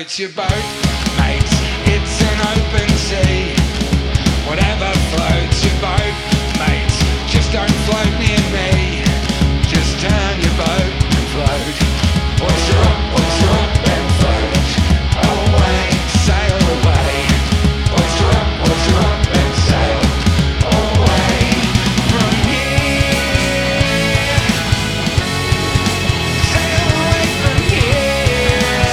floats your boat, mate, it's an open sea. Whatever floats your boat, mate, just don't float near me. Just turn your boat and float. Oyster up and float away, sail away. Oyster up and sail away from here. Sail away from here.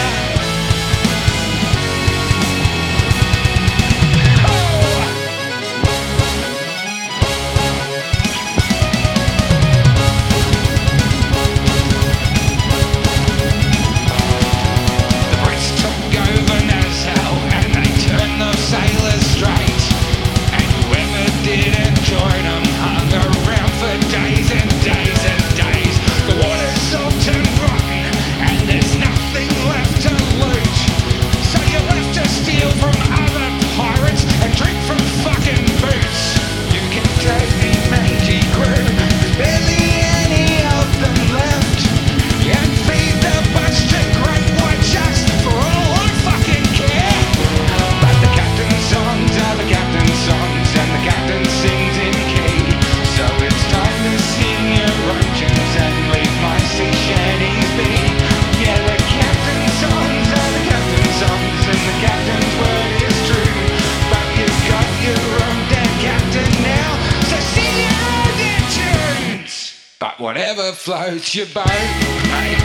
The Brits took over Nassau and they turned those sailors straight. And whoever didn't join them hung around for days and days and days. The water's salt and rotten and there's nothing left to loot. So you're left to steal from other pirates and drink from fucking boots. You can take me mangy crew, there's barely any of them left. And feed the bunch to great white sharks for all I fucking care. But the captain's songs are the captain's songs and the captain sings in key. So it's time to sing your own tunes and leave my sea shanties be. Yeah, the captain's songs are the captain's songs and the captain's word is true. But you've got your own damn captain now, so sing your own damn tunes. But whatever floats your boat, mate,